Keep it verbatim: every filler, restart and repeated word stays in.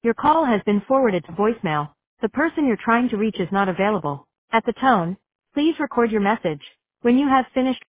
Your call has been forwarded to voicemail. The person you're trying to reach is not available. At the tone, please record your message. When you have finished